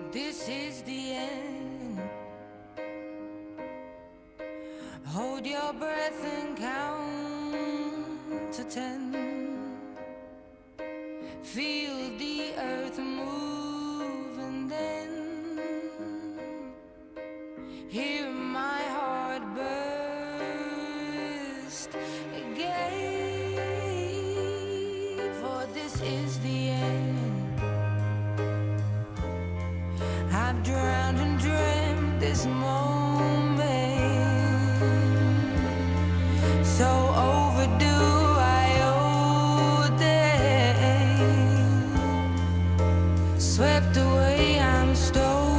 This is the end. Hold your breath and count to 10. Feel the earth move and then hear my heart burst again. For this is the end. I've drowned and dreamt this moment, so overdue I owe them. Swept away, I'm stolen.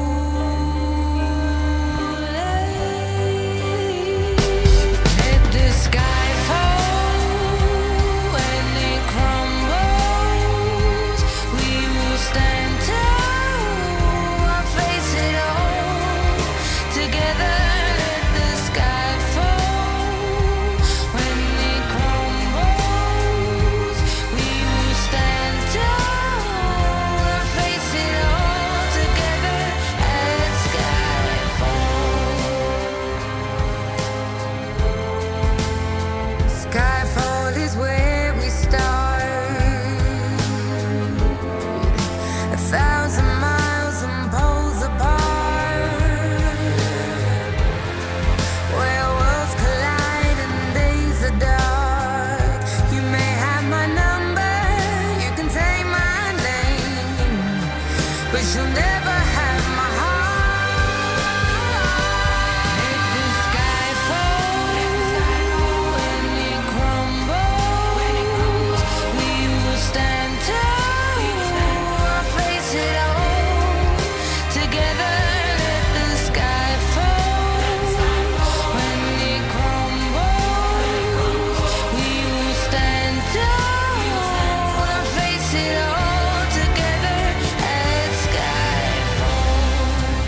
Let the sky fall when it crumbles. We will stand tall, I'll face it all together. Let the sky fall when it crumbles. We will stand tall, I'll face it all together. Let sky fall. Skyfall is where we start. 1,000 miles and poles apart, where worlds collide and days are dark. You may have my number, you can take my name, but you'll never have my heart. Let the sky fall when it crumbles. We will stand tall, I'll face it all together. Let the sky fall when it crumbles. We will stand tall, I'll face it all together. Let sky fall.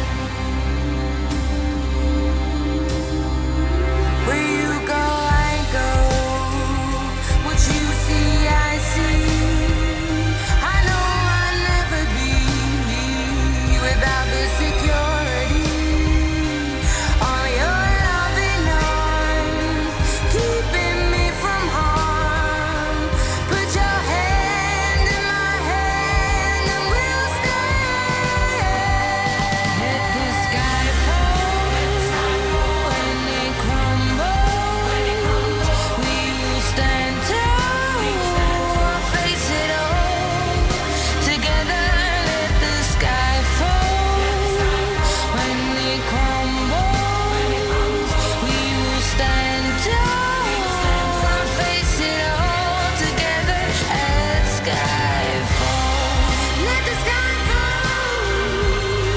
Where you go, I go. What you see, I see. I know I'll never be without the security. All your loving arms keeping me from harm. Put your hand in my hand and we'll stand. Let the sky fall when it crumbles. We will stand tall, I'll face it all together. Let the sky fall when it crumbles. We will stand tall, I'll face it all together. Let sky fall. Let the sky fall.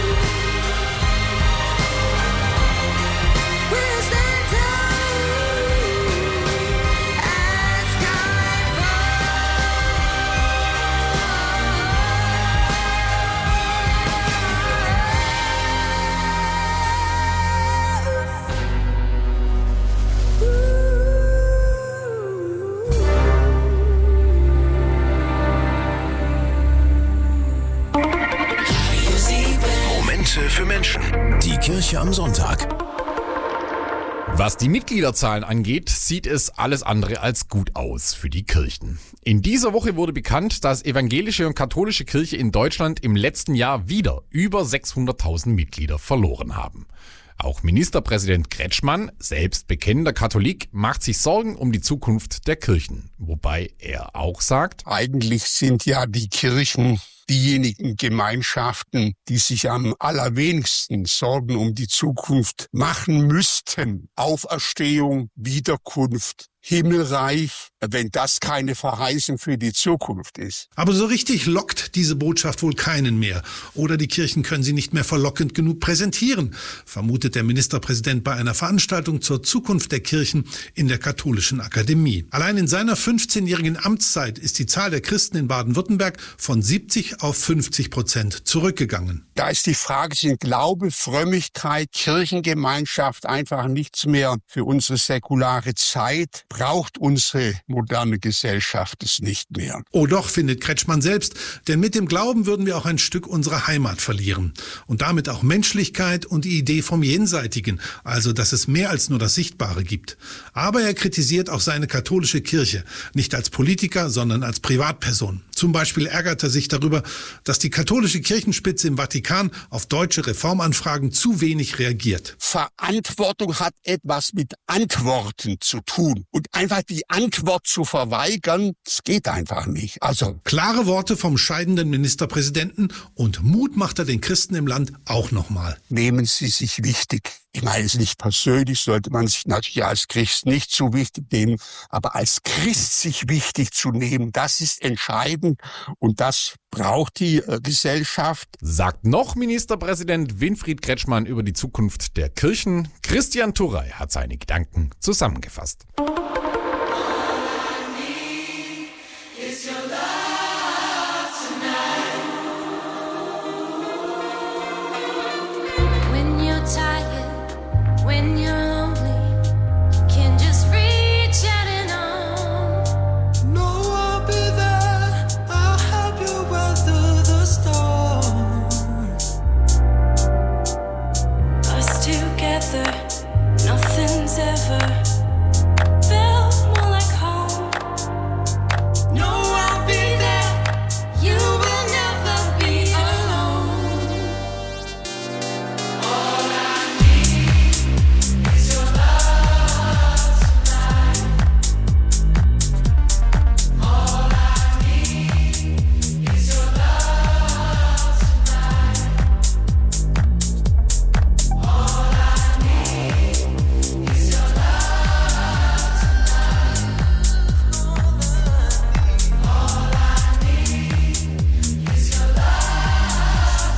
We'll stand tall. Let sky Momente für Menschen. Die Kirche am Sonntag. Was die Mitgliederzahlen angeht, sieht es alles andere als gut aus für die Kirchen. In dieser Woche wurde bekannt, dass evangelische und katholische Kirche in Deutschland im letzten Jahr wieder über 600.000 Mitglieder verloren haben. Auch Ministerpräsident Kretschmann, selbst bekennender Katholik, macht sich Sorgen um die Zukunft der Kirchen. Wobei er auch sagt: Eigentlich sind ja die Kirchen diejenigen Gemeinschaften, die sich am allerwenigsten Sorgen um die Zukunft machen müssten. Auferstehung, Wiederkunft, Himmelreich, wenn das keine Verheißung für die Zukunft ist. Aber so richtig lockt diese Botschaft wohl keinen mehr. Oder die Kirchen können sie nicht mehr verlockend genug präsentieren, vermutet der Ministerpräsident bei einer Veranstaltung zur Zukunft der Kirchen in der Katholischen Akademie. Allein in seiner 15-jährigen Amtszeit ist die Zahl der Christen in Baden-Württemberg von 70 auf 50% zurückgegangen. Da ist die Frage, sind Glaube, Frömmigkeit, Kirchengemeinschaft einfach nichts mehr für unsere säkulare Zeit? braucht unsere moderne Gesellschaft es nicht mehr. Oh doch, findet Kretschmann selbst, denn mit dem Glauben würden wir auch ein Stück unserer Heimat verlieren. Und damit auch Menschlichkeit und die Idee vom Jenseitigen, also dass es mehr als nur das Sichtbare gibt. Aber er kritisiert auch seine katholische Kirche, nicht als Politiker, sondern als Privatperson. Zum Beispiel ärgert er sich darüber, dass die katholische Kirchenspitze im Vatikan auf deutsche Reformanfragen zu wenig reagiert. Verantwortung hat etwas mit Antworten zu tun. Und einfach die Antwort zu verweigern, das geht einfach nicht. Also klare Worte vom scheidenden Ministerpräsidenten und Mut macht er den Christen im Land auch nochmal. Nehmen Sie sich wichtig. Ich meine es nicht persönlich, sollte man sich natürlich als Christ nicht zu wichtig nehmen, aber als Christ sich wichtig zu nehmen, das ist entscheidend und das braucht die Gesellschaft. Sagt noch Ministerpräsident Winfried Kretschmann über die Zukunft der Kirchen. Christian Turrey hat seine Gedanken zusammengefasst. When you're lonely, you can just reach out and on. No, I'll be there. I'll help you weather the storm. Us together, nothing's ever felt more like home. No, I'll be there. You will never be alone. All I need is your love tonight. All I need is your love tonight. All I need is your love tonight. All I need is your love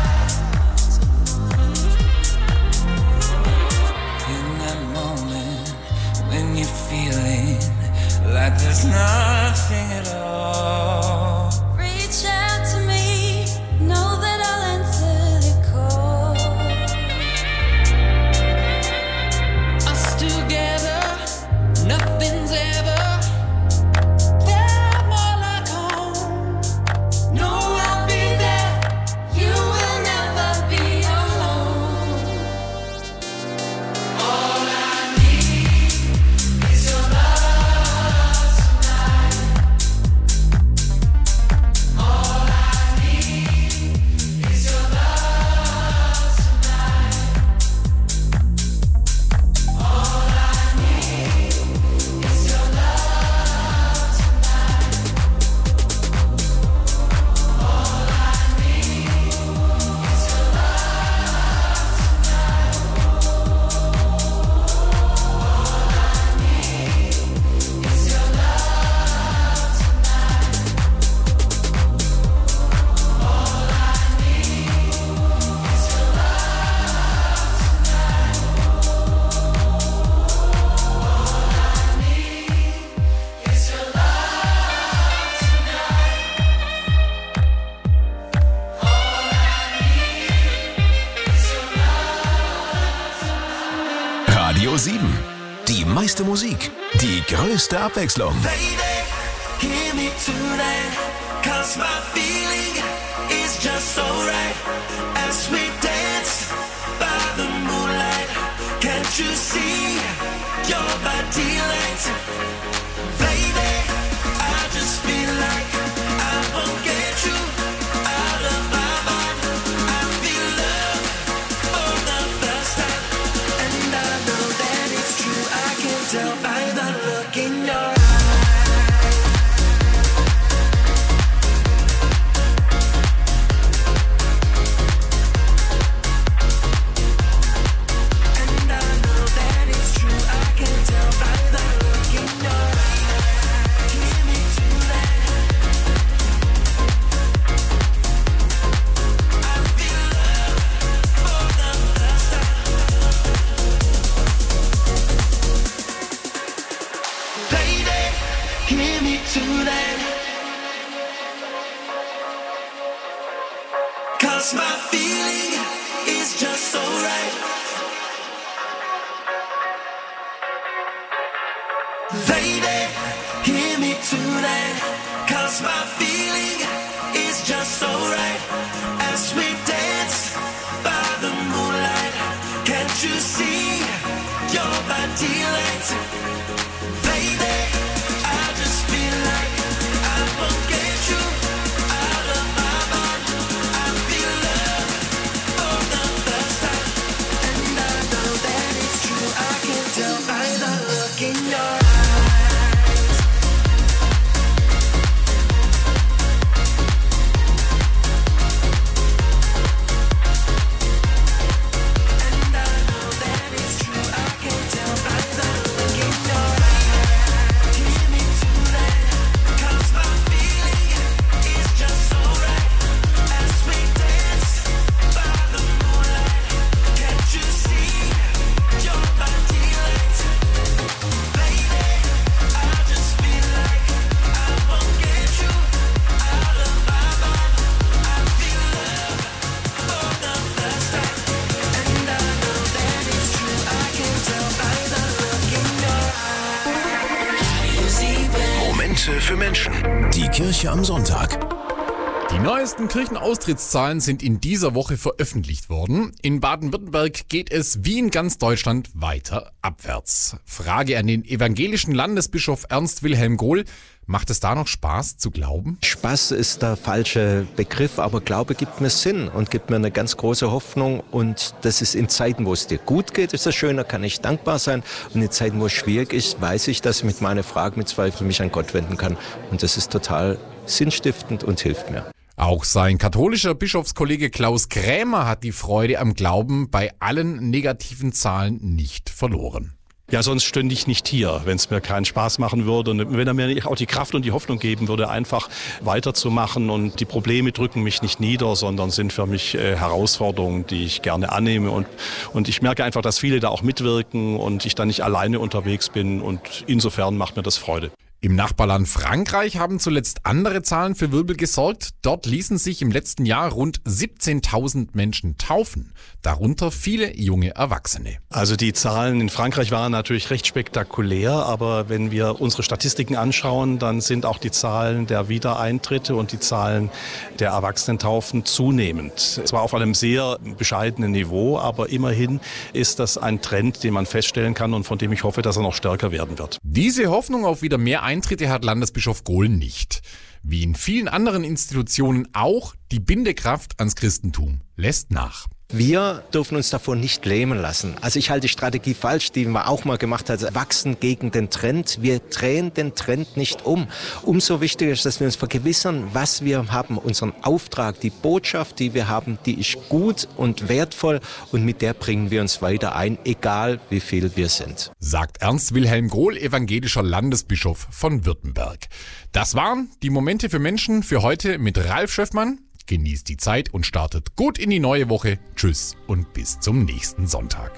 tonight. In that moment when you're feeling like there's nothing at all. Reach out to me, know that I'll answer the call. Us together, nothing's ever felt more like home. No, I'll be there. You will never be alone. All I need is your love tonight. All I need is your love tonight. All I need is your love tonight. All I need is your love Radio 7. Die meiste Musik, die größte Abwechslung. Baby, hear me tonight, 'cause my feeling is just so right. As we dance by the moonlight, can't you see your body light? Baby, I just feel like I won't get you out of my mind. I feel love for the first time, and I know that it's true. I can tell by the look in your eyes. And I know that it's true. I can tell by the look in your eyes. Hear me tonight. I feel love for the first time. Lady, hear me tonight. 'Cause my feeling is just so right. hear me tonight, 'cause my feeling is just so right. As we dance by the moonlight, can't you see your body light? Baby, I just feel like I won't get you out of my mind. I feel love for the first time, and I know that it's true. I can tell by the look in your eyes. Momente für Menschen. Die Kirche am Sonntag. Die neuesten Kirchenaustrittszahlen sind in dieser Woche veröffentlicht worden. In Baden-Württemberg geht es wie in ganz Deutschland weiter abwärts. Frage an den evangelischen Landesbischof Ernst Wilhelm Gohl. Macht es da noch Spaß zu glauben? Spaß ist der falsche Begriff, aber Glaube gibt mir Sinn und gibt mir eine ganz große Hoffnung. Und das ist in Zeiten, wo es dir gut geht, ist das schön, da kann ich dankbar sein. Und in Zeiten, wo es schwierig ist, weiß ich, dass ich mit meiner Frage, mit Zweifel mich an Gott wenden kann. Und das ist total sinnstiftend und hilft mir. Auch sein katholischer Bischofskollege Klaus Krämer hat die Freude am Glauben bei allen negativen Zahlen nicht verloren. Ja, sonst stünde ich nicht hier, wenn es mir keinen Spaß machen würde und wenn er mir auch die Kraft und die Hoffnung geben würde, einfach weiterzumachen. Und die Probleme drücken mich nicht nieder, sondern sind für mich Herausforderungen, die ich gerne annehme. Und ich merke einfach, dass viele da auch mitwirken und ich da nicht alleine unterwegs bin. Und insofern macht mir das Freude. Im Nachbarland Frankreich haben zuletzt andere Zahlen für Wirbel gesorgt. Dort ließen sich im letzten Jahr rund 17.000 Menschen taufen, darunter viele junge Erwachsene. Also die Zahlen in Frankreich waren natürlich recht spektakulär, aber wenn wir unsere Statistiken anschauen, dann sind auch die Zahlen der Wiedereintritte und die Zahlen der Erwachsenentaufen zunehmend. Zwar auf einem sehr bescheidenen Niveau, aber immerhin ist das ein Trend, den man feststellen kann und von dem ich hoffe, dass er noch stärker werden wird. Diese Hoffnung auf wieder mehr Eintritte hat Landesbischof Gohl nicht. Wie in vielen anderen Institutionen auch, die Bindekraft ans Christentum lässt nach. Wir dürfen uns davon nicht lähmen lassen. Also ich halte die Strategie falsch, die man auch mal gemacht hat, wachsen gegen den Trend. Wir drehen den Trend nicht um. Umso wichtiger ist, dass wir uns vergewissern, was wir haben, unseren Auftrag, die Botschaft, die wir haben, die ist gut und wertvoll und mit der bringen wir uns weiter ein, egal wie viel wir sind. Sagt Ernst Wilhelm Gohl, evangelischer Landesbischof von Württemberg. Das waren die Momente für Menschen für heute mit Ralf Schöffmann. Genießt die Zeit und startet gut in die neue Woche. Tschüss und bis zum nächsten Sonntag.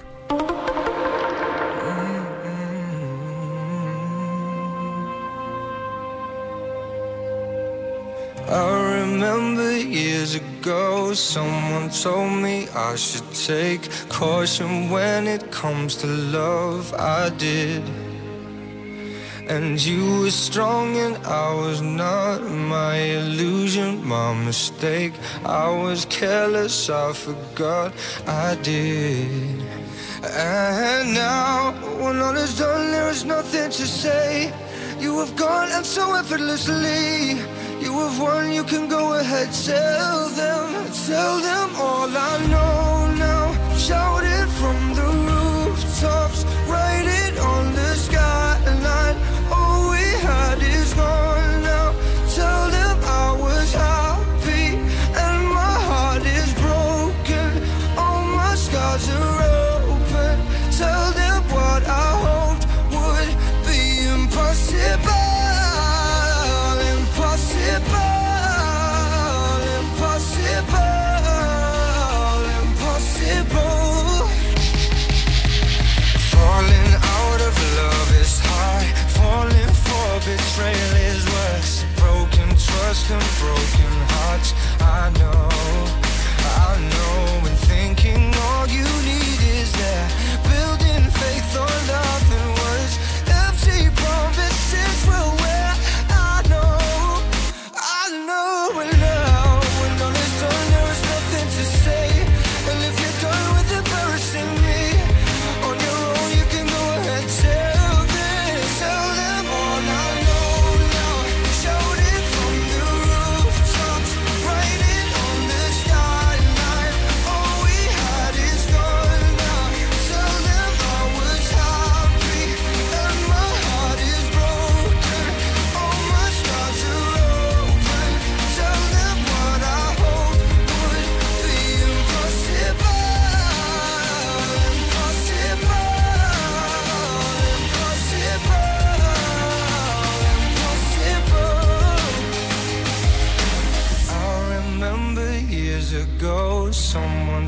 I remember years ago, someone told me I should take caution when it comes to love. I did. And you were strong and I was not. My illusion, my mistake. I was careless, I forgot I did. And now, when all is done, there is nothing to say. You have gone and so effortlessly. You have won, you can go ahead, tell them all I know now. Shout it from the rooftops, write it on the skyline. All we had is gone now. Tell them I was happy and my heart is broken. All my scars are open. Tell them what I hoped would be impossible. Falling out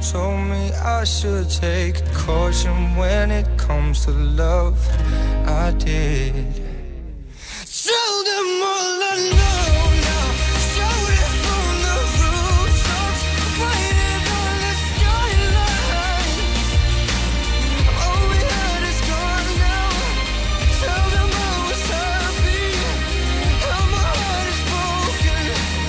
told me I should take caution when it comes to love. I did. Tell them all I know now. Shout it from the rooftops, write it on the skyline. All we had is gone now. Tell them I was happy, and my heart is broken.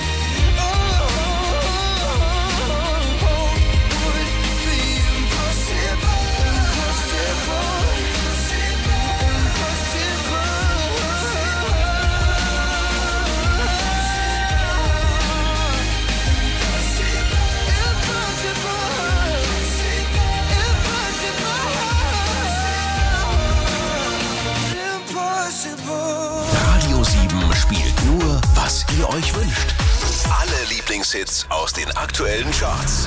Would be impossible, impossible, Radio 7 spielt nur, was ihr euch wünscht. Alle Lieblingshits aus den aktuellen Charts.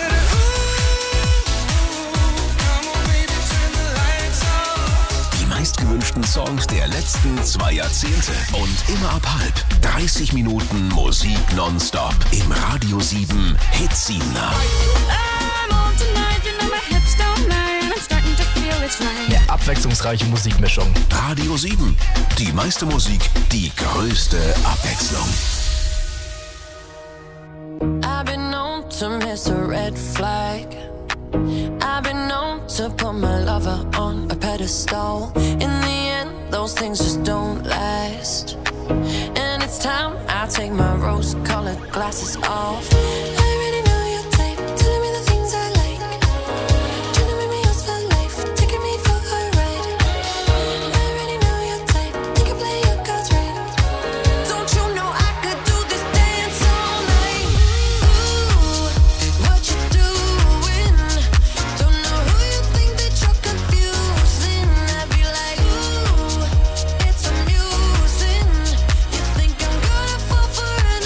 Die meistgewünschten Songs der letzten 2 Jahrzehnte. Und immer ab halb 30 Minuten Musik nonstop im Radio 7 Hitsiebener. Eine abwechslungsreiche Musikmischung. Radio 7. Die meiste Musik, die größte Abwechslung. I've been known to miss a red flag. I've been known to put my lover on a pedestal. In the end, those things just don't last. And it's time I take my rose-colored glasses off. I already know your type, telling me the things I like. Trying to make me yours for life, taking me for a ride. I already know your type, you can play your cards right. Don't you know I could do this dance all night? Ooh, what you doing? Don't know who you think that you're confusing. I'd be like, ooh, it's amusing. You think I'm gonna fall for an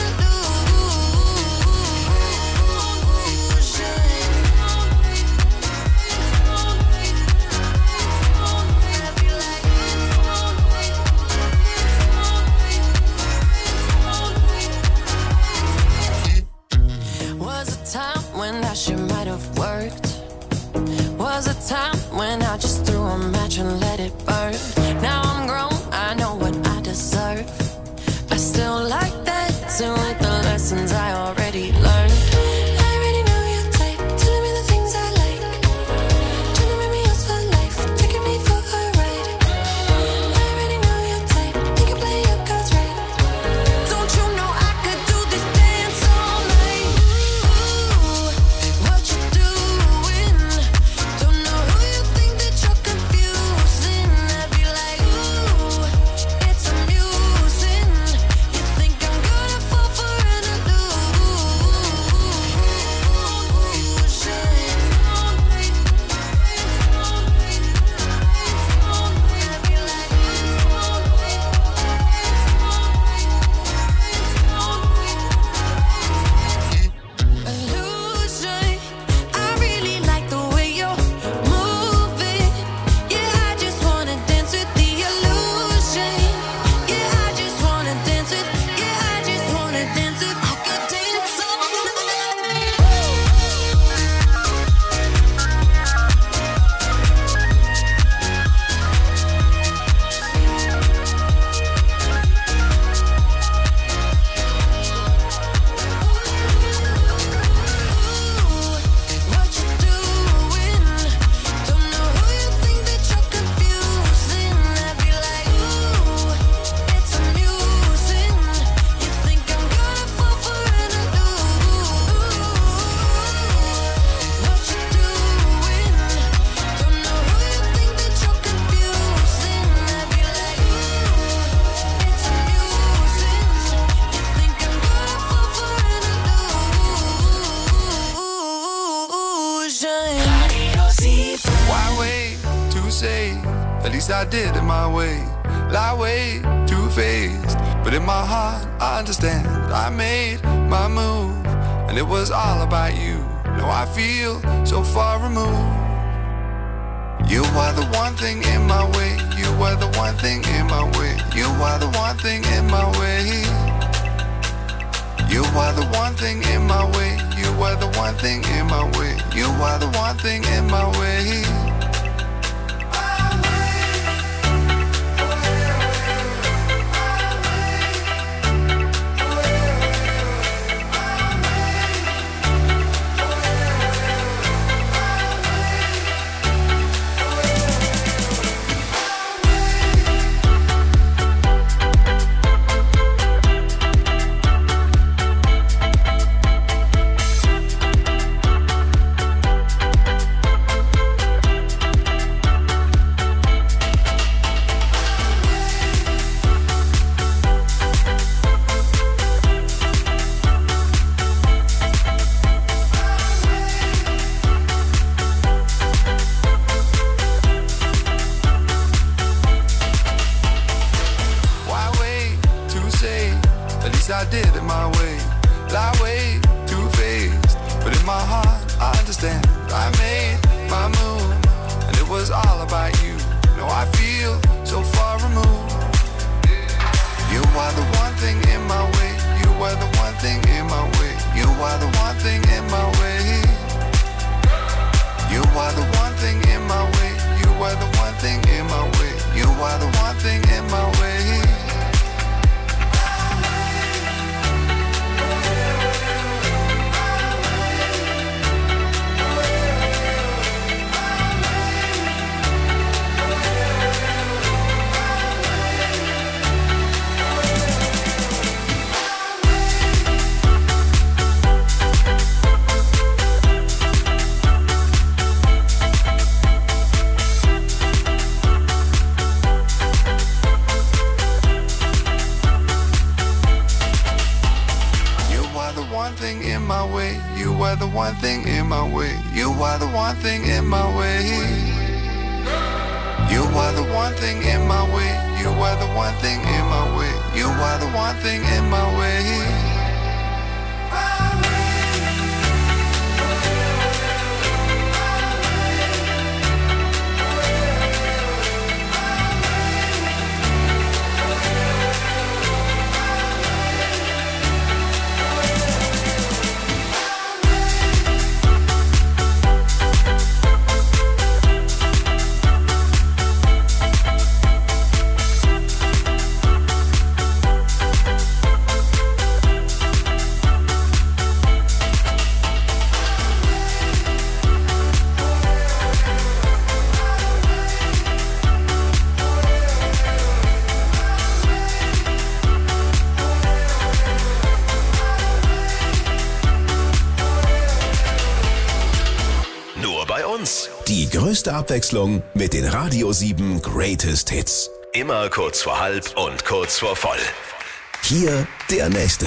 illusion? Was a time when that shit might have worked. Was a time when I just threw a match and let it burn. Now I'm grown, I know what I deserve. I still like that too, with the lessons I already learned. I already know your type, telling me the things I like. Trying to make me yours for life, taking me for a ride. I already know your type, you can play your cards right. Don't you know I could do this dance all night? Ooh, what you doing? Don't know who you think that you're confusing. I'd be like, ooh, it's amusing. You think I'm gonna fall for an illusion? I really like the way you're moving. Yeah, I just wanna dance with the illusion. Yeah, I just wanna dance with. Yeah, I just wanna dance with. I could dance all night. What you doing? Don't know who you think that you're confusing. I'd be like, ooh, it's amusing. You think I'm gonna fall for an illusion? What you doing? Don't know who you think that you're confusing. I'd be like, ooh, it's amusing. You think I'm gonna fall for an illusion? Why wait to say? At least I did it my way. Lie way too faced, but in my heart I understand. I made my move, and it was all about you. Now I feel so far removed. You are the one thing in my way. You are the one thing in my way. You are the one thing in my way. You are the one thing in my way. You are the one thing in my way. You are the one thing in my way. I did it my way. Lie way too faced, but in my heart I understand. I made my move, and it was all about you. Now I feel so far removed. You are the one thing in my way. You are the one thing in my way. You are the one thing in my way. You are the one thing in my way. You are the one thing in my way. You are the one thing in my way. You are the one thing in my way. You are the one thing in my way. You are the one thing in my way. You are the one thing in my way. You are the one thing in my way. Die größte Abwechslung mit den Radio 7 Greatest Hits. Immer kurz vor halb und kurz vor voll. Hier der nächste.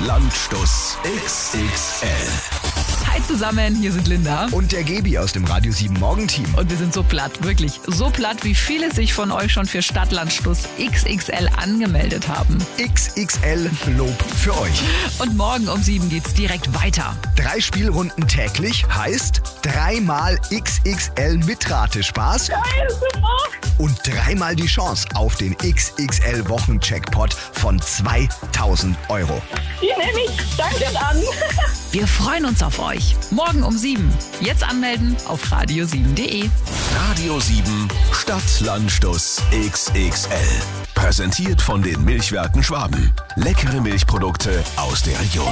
Stadtlandstuss XXL. Hi zusammen, hier sind Linda und der Gebi aus dem Radio 7 Morgenteam. Und wir sind so platt, wirklich so platt, wie viele sich von euch schon für Stadtlandstuss XXL angemeldet haben. XXL Lob für euch. Und morgen um 7 geht's direkt weiter. 3 Spielrunden täglich heißt 3-mal XXL Mitratespaß. Geil, super. Und 3-mal die Chance auf den XXL Wochencheckpot von 2.000 €. Die nehme ich. Danke an. Wir freuen uns auf euch. Morgen um 7. Jetzt anmelden auf radio7.de. Radio 7 Stadtlandstuss XXL. Präsentiert von den Milchwerken Schwaben. Leckere Milchprodukte aus der Region.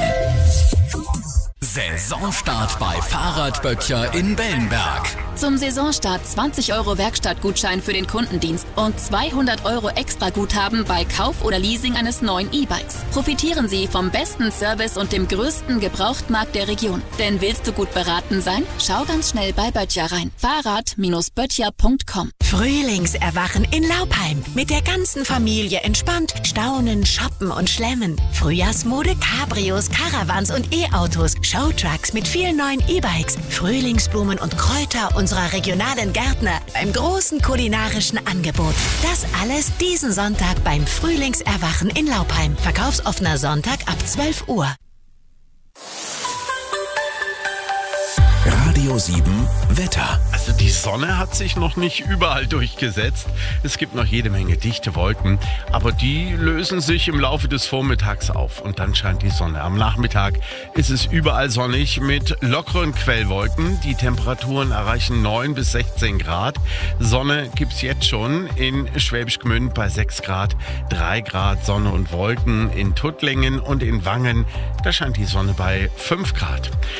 Saisonstart bei Fahrradböttcher in Bellenberg. Zum Saisonstart 20 € Werkstattgutschein für den Kundendienst und 200 € Extraguthaben bei Kauf oder Leasing eines neuen E-Bikes. Profitieren Sie vom besten Service und dem größten Gebrauchtmarkt der Region. Denn willst du gut beraten sein? Schau ganz schnell bei Böttcher rein. Fahrrad-böttcher.com. Frühlingserwachen in Laupheim. Mit der ganzen Familie entspannt staunen, shoppen und schlemmen. Frühjahrsmode, Cabrios, Caravans und E-Autos. Showtrucks mit vielen neuen E-Bikes, Frühlingsblumen und Kräuter unserer regionalen Gärtner beim großen kulinarischen Angebot. Das alles diesen Sonntag beim Frühlingserwachen in Laupheim. Verkaufsoffener Sonntag ab 12 Uhr. Radio 7 Wetter. Also die Sonne hat sich noch nicht überall durchgesetzt. Es gibt noch jede Menge dichte Wolken, aber die lösen sich im Laufe des Vormittags auf und dann scheint die Sonne. Am Nachmittag ist es überall sonnig mit lockeren Quellwolken. Die Temperaturen erreichen 9 bis 16 Grad. Sonne gibt es jetzt schon in Schwäbisch Gmünd bei 6 Grad, 3 Grad Sonne und Wolken in Tuttlingen und in Wangen. Da scheint die Sonne bei 5 Grad.